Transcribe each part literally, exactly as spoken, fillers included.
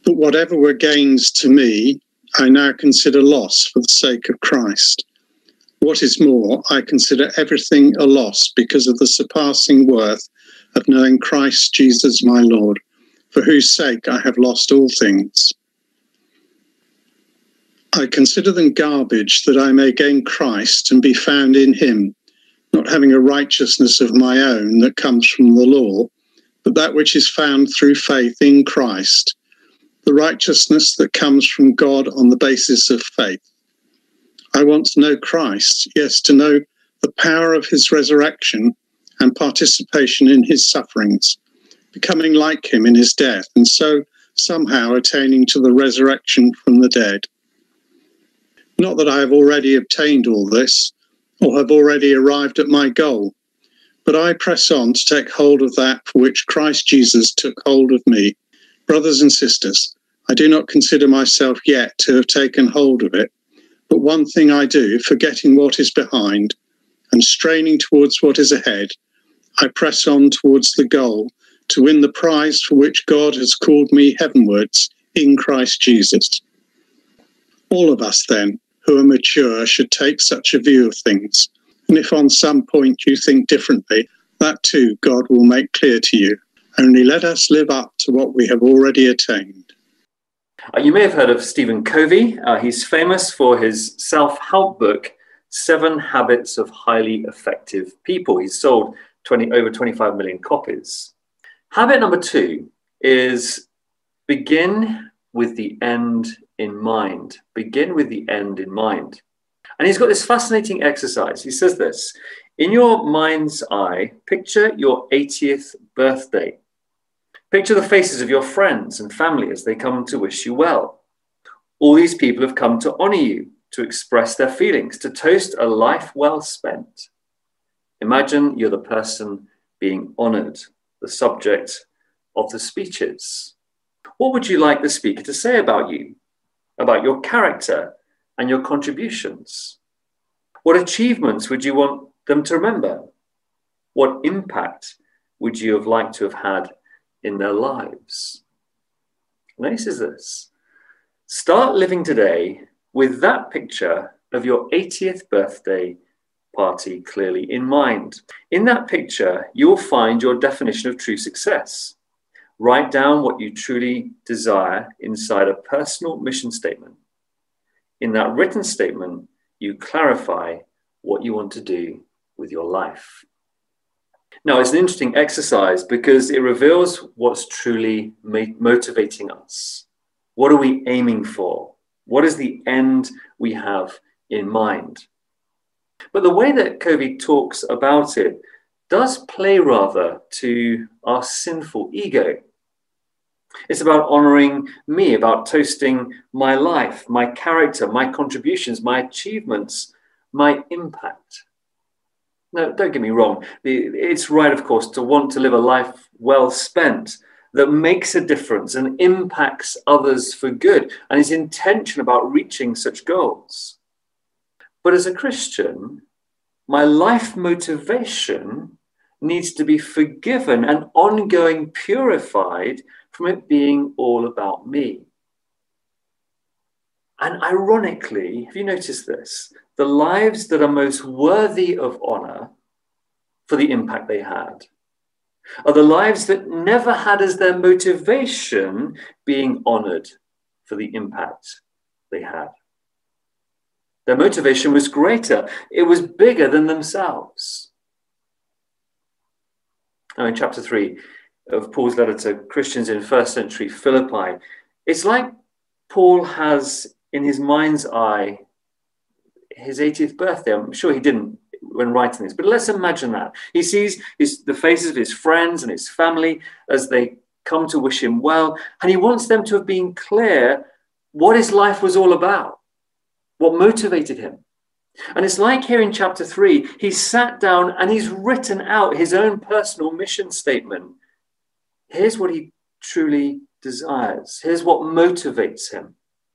But whatever were gains to me, I now consider loss for the sake of Christ. What is more, I consider everything a loss because of the surpassing worth of knowing Christ Jesus my Lord, for whose sake I have lost all things. I consider them garbage that I may gain Christ and be found in him, not having a righteousness of my own that comes from the law, but that which is found through faith in Christ, the righteousness that comes from God on the basis of faith. I want to know Christ, yes, to know the power of his resurrection and participation in his sufferings, becoming like him in his death, and so somehow attaining to the resurrection from the dead. Not that I have already obtained all this, or have already arrived at my goal, but I press on to take hold of that for which Christ Jesus took hold of me. Brothers and sisters, I do not consider myself yet to have taken hold of it, but one thing I do, forgetting what is behind and straining towards what is ahead, I press on towards the goal to win the prize for which God has called me heavenwards in Christ Jesus. All of us, then, who are mature should take such a view of things, and if on some point you think differently, that too God will make clear to you. Only let us live up to what we have already attained. Uh, you may have heard of Stephen Covey. Uh, he's famous for his self-help book, Seven Habits of Highly Effective People. He's sold twenty, over twenty-five million copies. Habit number two is begin with the end in mind. Begin with the end in mind. And he's got this fascinating exercise. He says this: in your mind's eye, picture your eightieth birthday. Picture the faces of your friends and family as they come to wish you well. All these people have come to honor you, to express their feelings, to toast a life well spent. Imagine you're the person being honored, the subject of the speeches. What would you like the speaker to say about you, about your character and your contributions? What achievements would you want them to remember? What impact would you have liked to have had in their lives? And then he says this: start living today with that picture of your eightieth birthday party clearly in mind. In that picture, you'll find your definition of true success. Write down what you truly desire inside a personal mission statement. In that written statement, you clarify what you want to do with your life. Now, it's an interesting exercise because it reveals what's truly motivating us. What are we aiming for? What is the end we have in mind? But the way that Covey talks about it does play rather to our sinful ego. It's about honoring me, about toasting my life, my character, my contributions, my achievements, my impact. No, don't get me wrong. It's right, of course, to want to live a life well spent that makes a difference and impacts others for good, and is intention about reaching such goals. But as a Christian, my life motivation needs to be forgiven and ongoing purified from it being all about me. And ironically, have you noticed this? The lives that are most worthy of honor for the impact they had are the lives that never had as their motivation being honored for the impact they had. Their motivation was greater. It was bigger than themselves. Now, in chapter three of Paul's letter to Christians in first century Philippi, it's like Paul has in his mind's eye his eightieth birthday. I'm sure he didn't when writing this, but let's imagine that. He sees his, the faces of his friends and his family as they come to wish him well, and he wants them to have been clear what his life was all about, what motivated him. And it's like here in chapter three, he's sat down and he's written out his own personal mission statement. Here's what he truly desires. Here's what motivates him.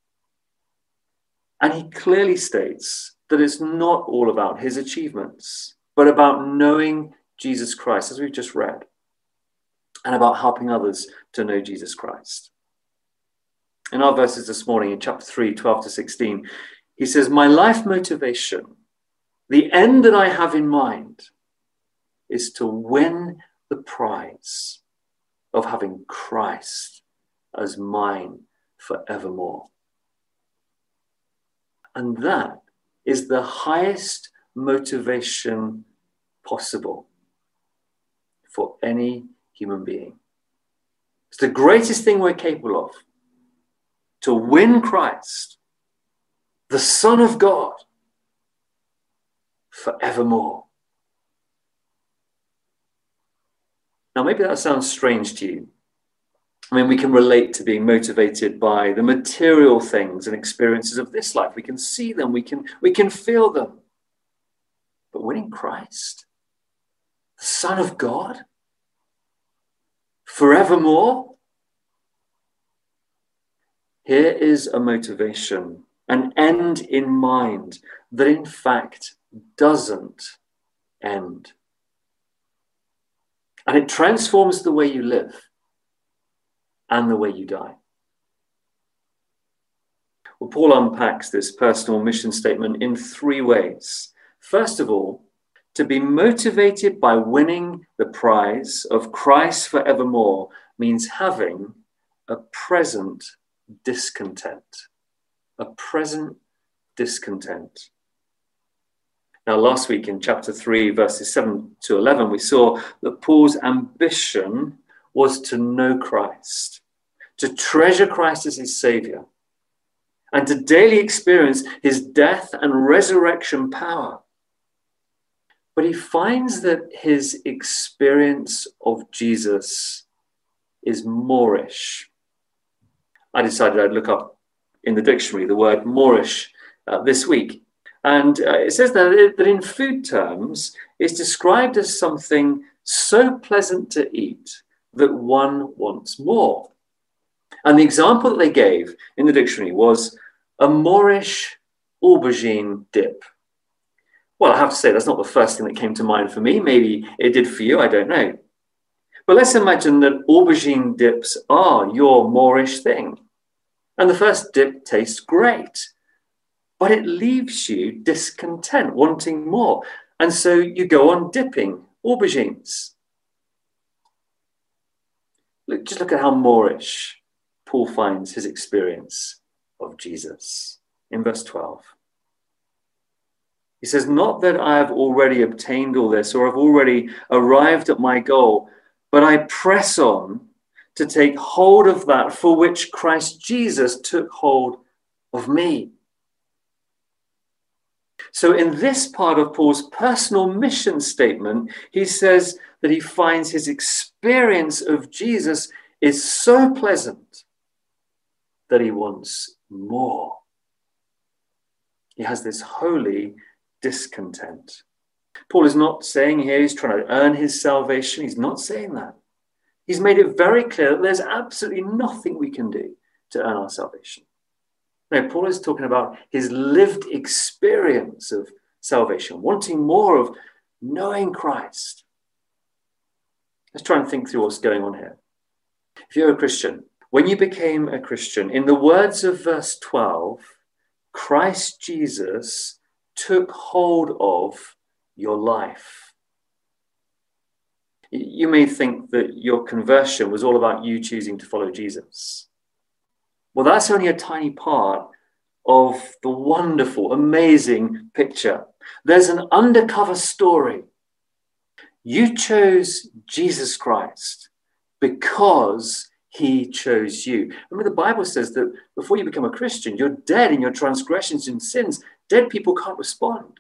And he clearly states that it's not all about his achievements, but about knowing Jesus Christ, as we've just read, and about helping others to know Jesus Christ. In our verses this morning, in chapter three, twelve to sixteen, he says, my life motivation, the end that I have in mind, is to win the prize of having Christ as mine forevermore. And that is the highest motivation possible for any human being. It's the greatest thing we're capable of, to win Christ, the Son of God, forevermore. Now, maybe that sounds strange to you. I mean, we can relate to being motivated by the material things and experiences of this life. We can see them, we can, we can feel them. But winning Christ, the Son of God, forevermore, here is a motivation, an end in mind that in fact doesn't end. And it transforms the way you live and the way you die. Well, Paul unpacks this personal mission statement in three ways. First of all, to be motivated by winning the prize of Christ forevermore means having a present discontent. A present discontent. Now, last week in chapter three, verses seven to eleven, we saw that Paul's ambition was to know Christ, to treasure Christ as his Savior, and to daily experience his death and resurrection power. But he finds that his experience of Jesus is Moorish. I decided I'd look up in the dictionary the word Moorish uh, this week. And uh, it says that, that in food terms, it's described as something so pleasant to eat that one wants more. And the example that they gave in the dictionary was a Moorish aubergine dip. Well, I have to say, that's not the first thing that came to mind for me. Maybe it did for you, I don't know. But let's imagine that aubergine dips are your Moorish thing. And the first dip tastes great. But it leaves you discontent, wanting more. And so you go on dipping aubergines. Look, just look at how Moorish Paul finds his experience of Jesus. In verse twelve, he says, not that I have already obtained all this or have already arrived at my goal, but I press on to take hold of that for which Christ Jesus took hold of me. So in this part of Paul's personal mission statement, he says that he finds his experience of Jesus is so pleasant that he wants more. He has this holy discontent. Paul is not saying here he's trying to earn his salvation. He's not saying that. He's made it very clear that there's absolutely nothing we can do to earn our salvation. No, Paul is talking about his lived experience of salvation, wanting more of knowing Christ. Let's try and think through what's going on here. If you're a Christian, when you became a Christian, in the words of verse twelve, Christ Jesus took hold of your life. You may think that your conversion was all about you choosing to follow Jesus. Well, that's only a tiny part of the wonderful, amazing picture. There's an undercover story. You chose Jesus Christ because he chose you. Remember, the Bible says that before you become a Christian, you're dead in your transgressions and sins. Dead people can't respond.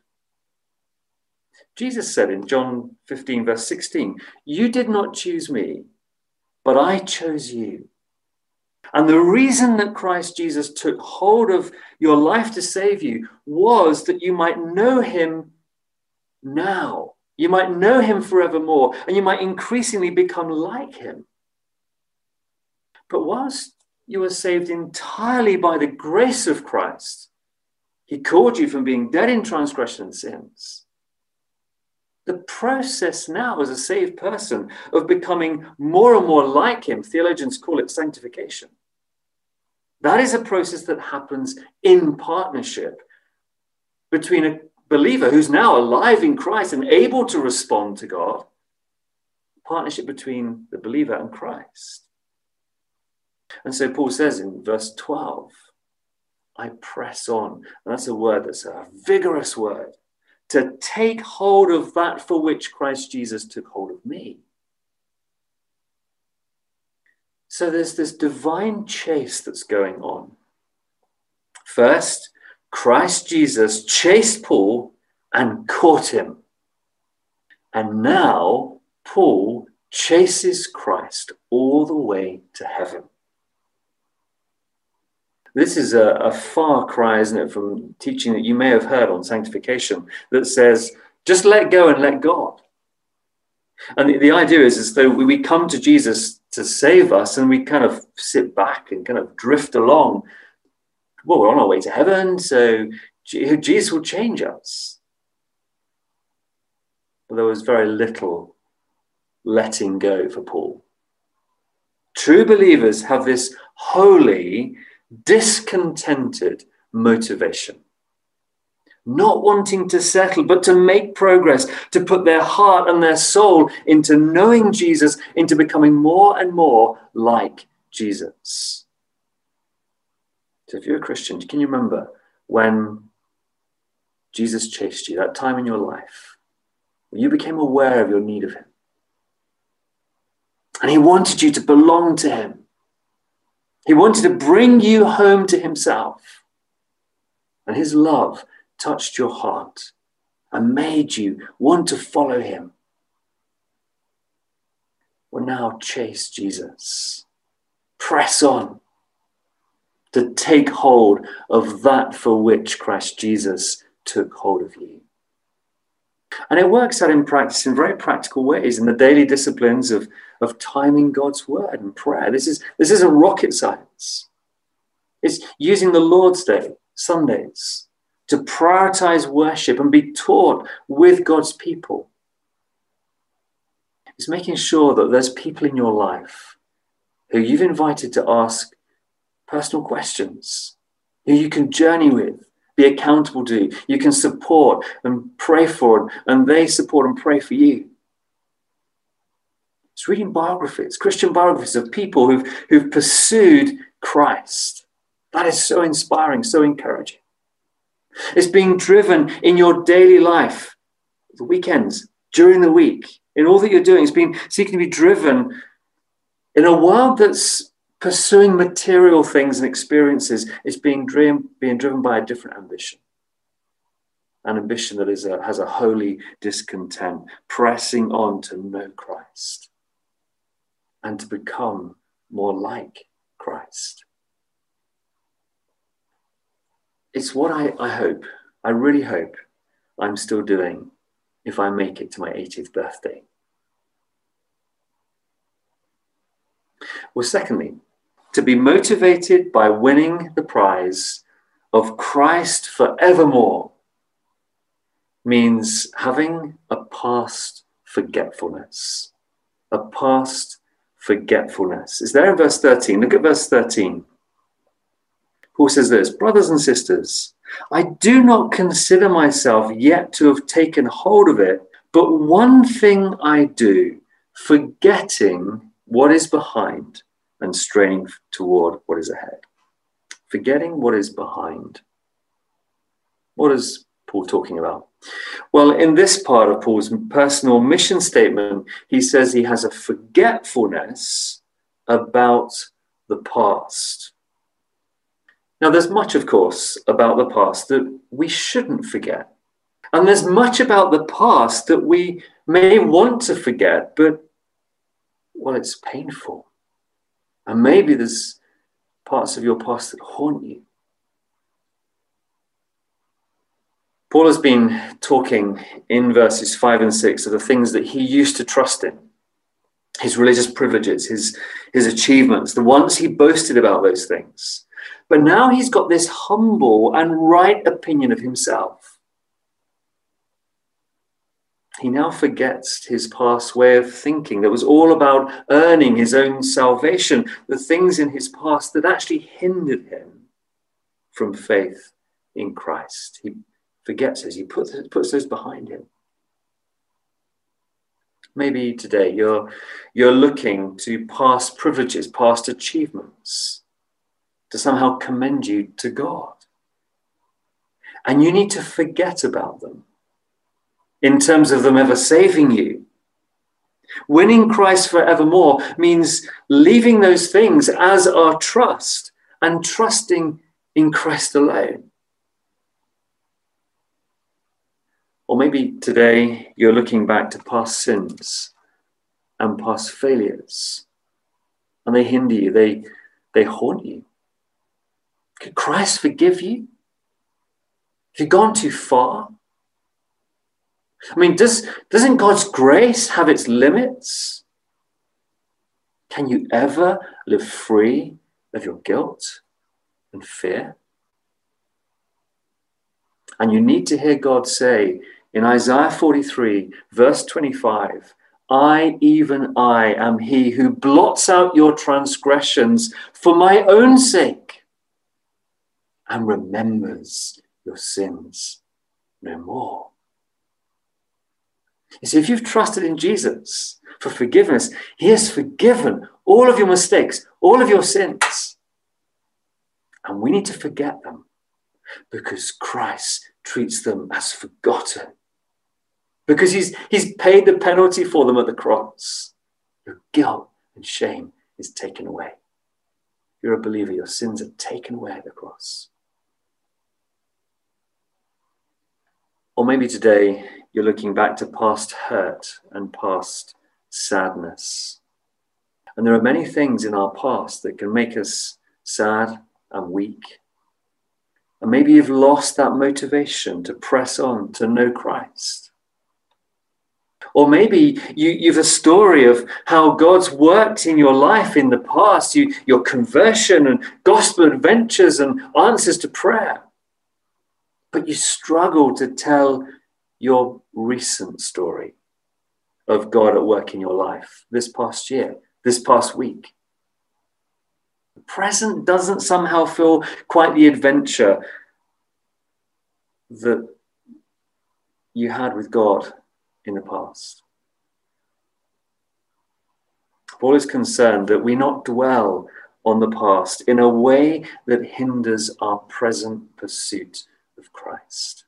Jesus said in John fifteen, verse sixteen, you did not choose me, but I chose you. And the reason that Christ Jesus took hold of your life to save you was that you might know him now. You might know him forevermore, and you might increasingly become like him. But whilst you were saved entirely by the grace of Christ, he called you from being dead in transgression and sins. The process now as a saved person of becoming more and more like him, theologians call it sanctification. That is a process that happens in partnership between a believer who's now alive in Christ and able to respond to God. Partnership between the believer and Christ. And so Paul says in verse twelve, I press on. And that's a word that's a vigorous word. To take hold of that for which Christ Jesus took hold of me. So there's this divine chase that's going on. First, Christ Jesus chased Paul and caught him. And now Paul chases Christ all the way to heaven. This is a, a far cry, isn't it, from teaching that you may have heard on sanctification that says, just let go and let God. And the, the idea is as though we, we come to Jesus to save us and we kind of sit back and kind of drift along. Well, we're on our way to heaven, so Jesus will change us. But there was very little letting go for Paul. True believers have this holy, discontented motivation. Not wanting to settle, but to make progress, to put their heart and their soul into knowing Jesus, into becoming more and more like Jesus. So if you're a Christian, can you remember when Jesus chased you, that time in your life, when you became aware of your need of him? And he wanted you to belong to him. He wanted to bring you home to himself. And his love touched your heart and made you want to follow him. Well, now chase Jesus. Press on to take hold of that for which Christ Jesus took hold of you. And it works out in practice in very practical ways, in the daily disciplines of, of timing God's word and prayer. This is this isn't rocket science. It's using the Lord's Day, Sundays, to prioritize worship and be taught with God's people. It's making sure that there's people in your life who you've invited to ask personal questions, who you can journey with, be accountable to, you can support and pray for, and they support and pray for you. It's reading biographies, Christian biographies of people who've, who've pursued Christ. That is so inspiring, so encouraging. It's being driven in your daily life, the weekends, during the week, in all that you're doing. It's being seeking to be driven in a world that's pursuing material things and experiences. Is being driven, being driven by a different ambition. An ambition that is a, has a holy discontent, pressing on to know Christ and to become more like Christ. It's what I, I hope, I really hope I'm still doing if I make it to my eightieth birthday. Well, secondly, to be motivated by winning the prize of Christ forevermore means having a past forgetfulness. A past forgetfulness. It's there in verse thirteen. Look at verse thirteen. Paul says this, brothers and sisters, I do not consider myself yet to have taken hold of it, but one thing I do, forgetting what is behind and straining toward what is ahead. Forgetting what is behind. What is Paul talking about? Well, in this part of Paul's personal mission statement, he says he has a forgetfulness about the past. Now, there's much, of course, about the past that we shouldn't forget. And there's much about the past that we may want to forget, but, well, it's painful. And maybe there's parts of your past that haunt you. Paul has been talking in verses five and six of the things that he used to trust in. His religious privileges, his, his achievements, the ones he boasted about those things. But now he's got this humble and right opinion of himself. he now forgets his past way of thinking that was all about earning his own salvation, the things in his past that actually hindered him from faith in Christ. He forgets those, he puts, puts those behind him. Maybe today you're, you're looking to past privileges, past achievements, to somehow commend you to God. And you need to forget about them in terms of them ever saving you. Winning Christ forevermore means leaving those things as our trust and trusting in Christ alone. Or maybe today you're looking back to past sins and past failures, and they hinder you, they, they haunt you. Could Christ forgive you? Have you gone too far? I mean, does, doesn't God's grace have its limits? Can you ever live free of your guilt and fear? And you need to hear God say in Isaiah forty-three, verse twenty-five, I, even I, am he who blots out your transgressions for my own sake and remembers your sins no more. You see, if you've trusted in Jesus for forgiveness, he has forgiven all of your mistakes, all of your sins. And we need to forget them because Christ treats them as forgotten. Because he's, he's paid the penalty for them at the cross. Your guilt and shame is taken away. If you're a believer, your sins are taken away at the cross. Or maybe today you're looking back to past hurt and past sadness. And there are many things in our past that can make us sad and weak. And maybe you've lost that motivation to press on to know Christ. Or maybe you, you've a story of how God's worked in your life in the past, you, your conversion and gospel adventures and answers to prayer. But you struggle to tell your recent story of God at work in your life this past year, this past week. The present doesn't somehow feel quite the adventure that you had with God in the past. Paul is concerned that we not dwell on the past in a way that hinders our present pursuit of Christ.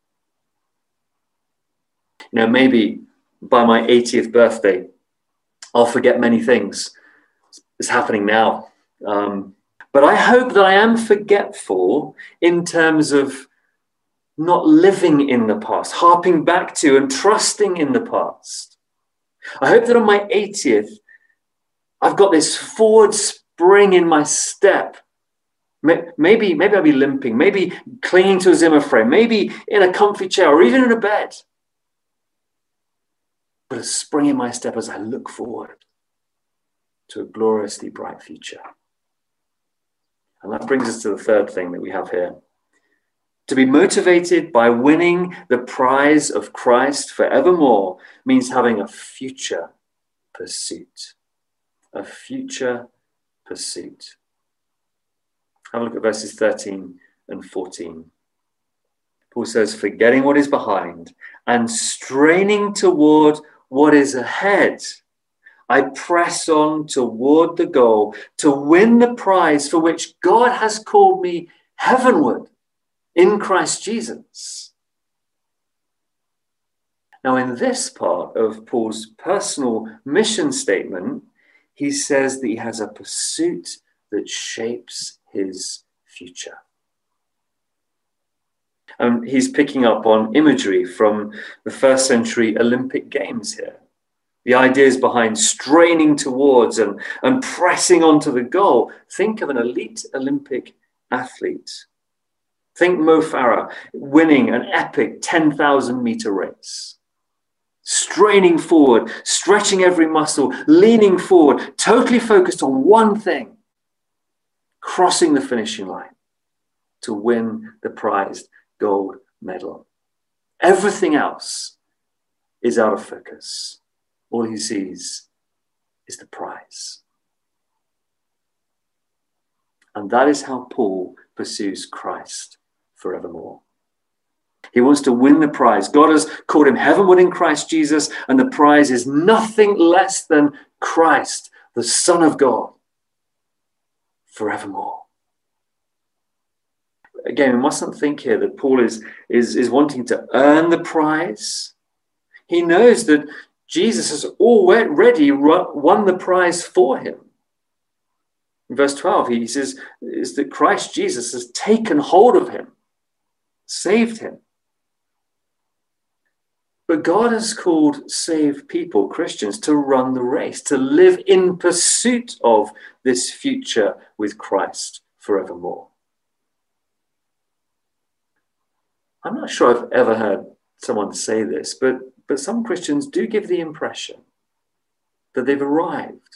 You know, maybe by my eightieth birthday, I'll forget many things. It's happening now. Um, but I hope that I am forgetful in terms of not living in the past, harping back to and trusting in the past. I hope that on my eightieth, I've got this forward spring in my step. Maybe, maybe I'll be limping, maybe clinging to a Zimmer frame, maybe in a comfy chair or even in a bed. But a spring in my step as I look forward to a gloriously bright future. And that brings us to the third thing that we have here. To be motivated by winning the prize of Christ forevermore means having a future pursuit. A future pursuit. Have a look at verses thirteen and fourteen. Paul says, forgetting what is behind and straining toward what is ahead, I press on toward the goal to win the prize for which God has called me heavenward in Christ Jesus. Now, in this part of Paul's personal mission statement, he says that he has a pursuit that shapes his future. Um, he's picking up on imagery from the first century Olympic Games here. The ideas behind straining towards and, and pressing onto the goal. Think of an elite Olympic athlete. Think Mo Farah winning an epic ten thousand meter race. Straining forward, stretching every muscle, leaning forward, totally focused on one thing. Crossing the finishing line to win the prized gold medal. Everything else is out of focus. All he sees is the prize. And that is how Paul pursues Christ forevermore. He wants to win the prize. God has called him heavenward in Christ Jesus, and the prize is nothing less than Christ, the Son of God, forevermore. Again, we mustn't think here that Paul is, is, is wanting to earn the prize. He knows that Jesus has already won the prize for him. In verse twelve, he says, is that Christ Jesus has taken hold of him, saved him. But God has called saved people, Christians, to run the race, to live in pursuit of this future with Christ forevermore. I'm not sure I've ever heard someone say this, but, but some Christians do give the impression that they've arrived.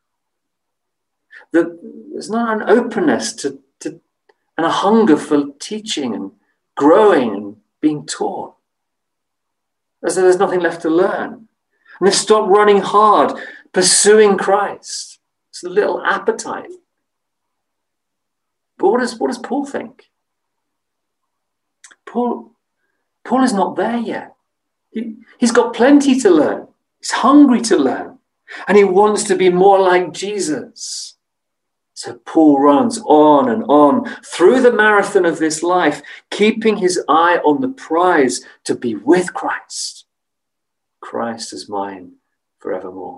That there's not an openness to, to and a hunger for teaching and growing and being taught. As though there's nothing left to learn. And they've stopped running hard, pursuing Christ. It's a little appetite. But what does, what does Paul think? Paul, Paul is not there yet. He, he's got plenty to learn. He's hungry to learn. And he wants to be more like Jesus. So Paul runs on and on through the marathon of this life, keeping his eye on the prize to be with Christ. Christ is mine forevermore.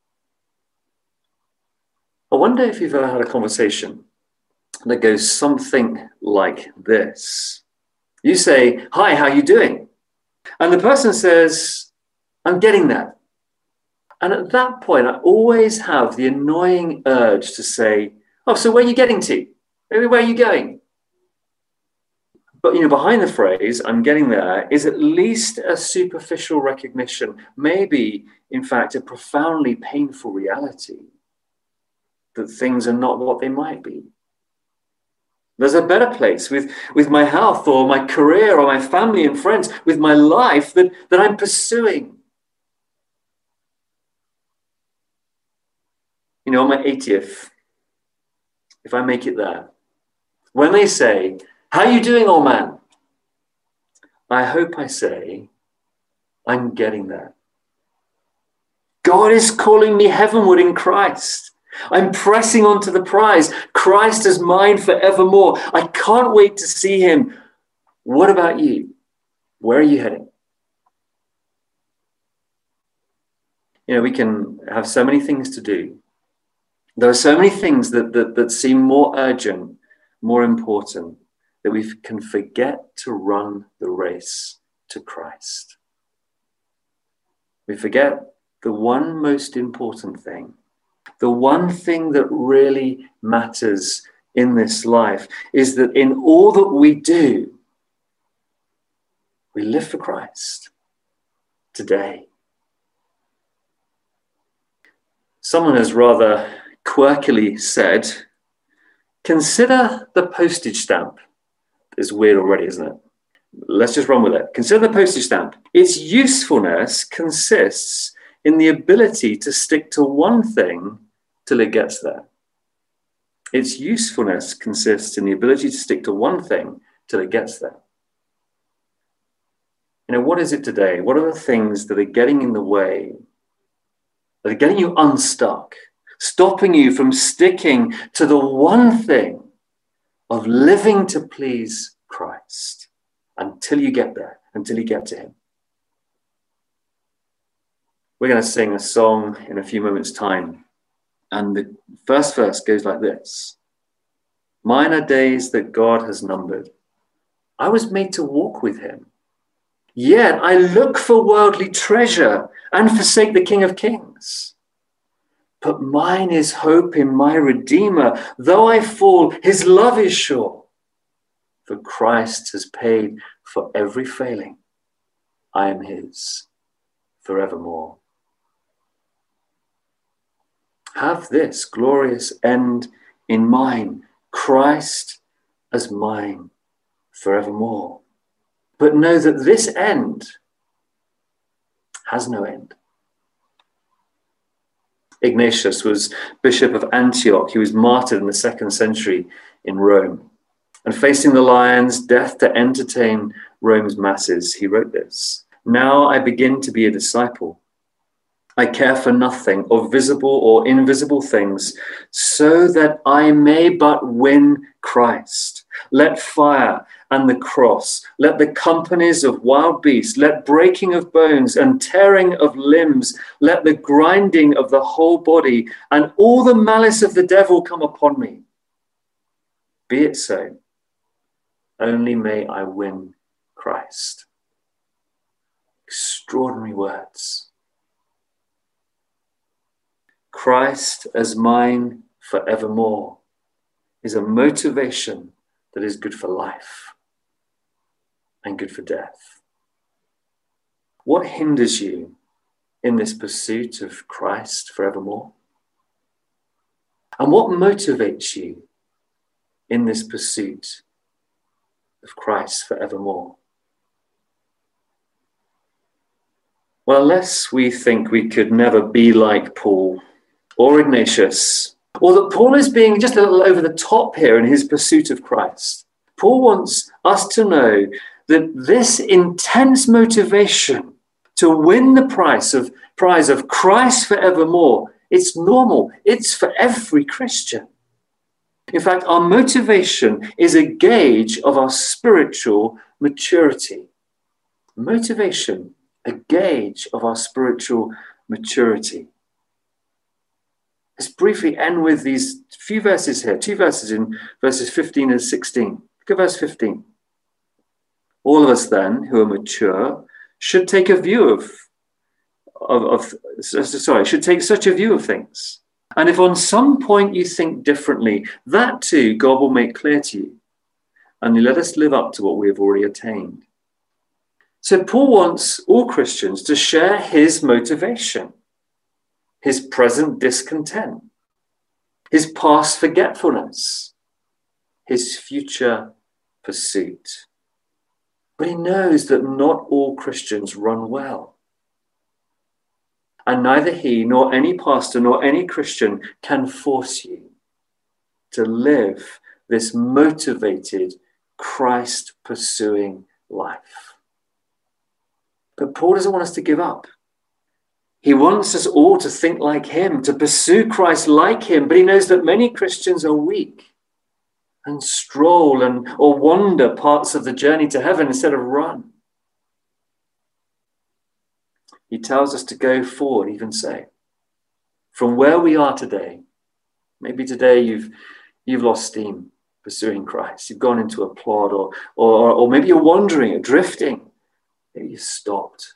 I wonder if you've ever had a conversation that goes something like this. You say, "Hi, how are you doing?" And the person says, "I'm getting there." And at that point, I always have the annoying urge to say, "Oh, so where are you getting to? Maybe where are you going?" But, you know, behind the phrase, "I'm getting there," is at least a superficial recognition, maybe, in fact, a profoundly painful reality that things are not what they might be. There's a better place with, with my health or my career or my family and friends, with my life that, that I'm pursuing. You know, on my eightieth, if I make it there, when they say, "How are you doing, old man?" I hope I say, "I'm getting there. God is calling me heavenward in Christ. I'm pressing on to the prize. Christ is mine forevermore. I can't wait to see him." What about you? Where are you heading? You know, we can have so many things to do. There are so many things that, that, that seem more urgent, more important, that we can forget to run the race to Christ. We forget the one most important thing, the one thing that really matters in this life, is that in all that we do, we live for Christ today. Someone has rather quirkily said, "Consider the postage stamp." It's weird already, isn't it? Let's just run with it. Consider the postage stamp. Its usefulness consists in the ability to stick to one thing till it gets there. Its usefulness consists in the ability to stick to one thing till it gets there. You know, what is it today? What are the things that are getting in the way, that are getting you unstuck, stopping you from sticking to the one thing of living to please Christ until you get there, until you get to him? We're going to sing a song in a few moments' time. And the first verse goes like this. "Mine are days that God has numbered. I was made to walk with him. Yet I look for worldly treasure and forsake the King of Kings. But mine is hope in my Redeemer. Though I fall, his love is sure. For Christ has paid for every failing. I am his forevermore." Have this glorious end in mind, Christ as mine forevermore. But know that this end has no end. Ignatius was Bishop of Antioch. He was martyred in the second century in Rome. And facing the lions, death to entertain Rome's masses, he wrote this: "Now I begin to be a disciple. I care for nothing of visible or invisible things, so that I may but win Christ. Let fire and the cross, let the companies of wild beasts, let breaking of bones and tearing of limbs, let the grinding of the whole body and all the malice of the devil come upon me. Be it so. Only may I win Christ." Extraordinary words. Christ as mine forevermore is a motivation that is good for life and good for death. What hinders you in this pursuit of Christ forevermore? And what motivates you in this pursuit of Christ forevermore? Well, unless we think we could never be like Paul or Ignatius, or that Paul is being just a little over the top here in his pursuit of Christ, Paul wants us to know that this intense motivation to win the prize of, prize of Christ forevermore, it's normal. It's for every Christian. In fact, our motivation is a gauge of our spiritual maturity. Motivation, a gauge of our spiritual maturity. Let's briefly end with these few verses here, two verses in verses fifteen and sixteen. Look at verse fifteen. "All of us then who are mature should take a view of, of, of sorry, should take such a view of things. And if on some point you think differently, that too God will make clear to you. And let us live up to what we have already attained." So Paul wants all Christians to share his motivation, his present discontent, his past forgetfulness, his future pursuit. But he knows that not all Christians run well. And neither he nor any pastor nor any Christian can force you to live this motivated, Christ-pursuing life. But Paul doesn't want us to give up. He wants us all to think like him, to pursue Christ like him, but he knows that many Christians are weak and stroll and or wander parts of the journey to heaven instead of run. He tells us to go forward, even so. From where we are today, maybe today you've you've lost steam pursuing Christ. You've gone into a plod, or or, or maybe you're wandering or drifting. Maybe you stopped.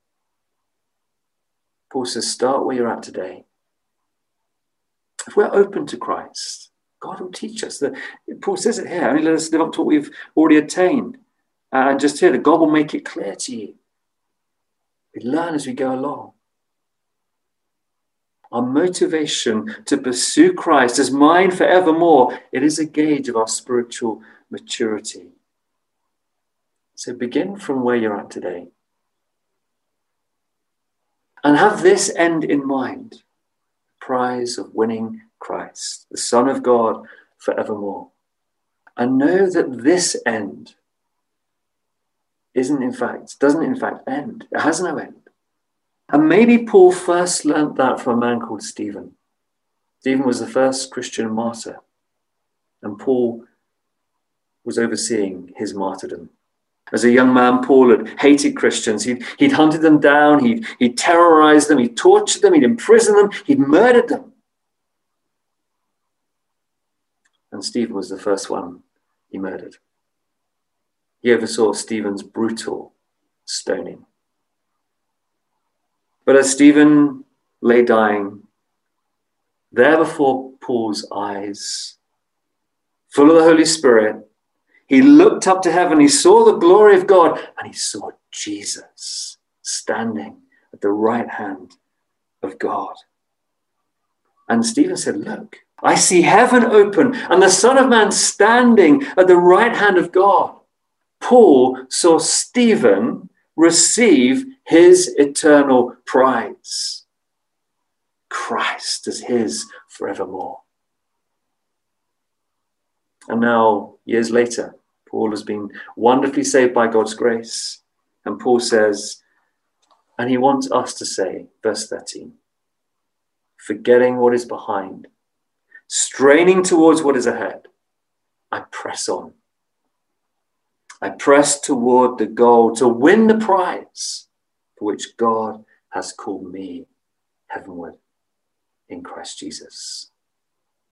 Paul says, start where you're at today. If we're open to Christ, God will teach us. That Paul says it here, only let us live up to what we've already attained. And just here, that God will make it clear to you. We learn as we go along. Our motivation to pursue Christ as mine forevermore, it is a gauge of our spiritual maturity. So begin from where you're at today. And have this end in mind, the prize of winning Christ, the Son of God, forevermore. And know that this end isn't in fact, doesn't in fact end. It has no end. And maybe Paul first learnt that from a man called Stephen. Stephen was the first Christian martyr, and Paul was overseeing his martyrdom. As a young man, Paul had hated Christians. He'd, he'd hunted them down. He'd, he'd terrorized them. He'd tortured them. He'd imprisoned them. He'd murdered them. And Stephen was the first one he murdered. He oversaw Stephen's brutal stoning. But as Stephen lay dying, there before Paul's eyes, full of the Holy Spirit, he looked up to heaven, he saw the glory of God, and he saw Jesus standing at the right hand of God. And Stephen said, look, I see heaven open and the Son of Man standing at the right hand of God. Paul saw Stephen receive his eternal prize. Christ is his forevermore. And now, years later, Paul has been wonderfully saved by God's grace. And Paul says, and he wants us to say, verse thirteen, forgetting what is behind, straining towards what is ahead, I press on. I press toward the goal to win the prize for which God has called me heavenward in Christ Jesus.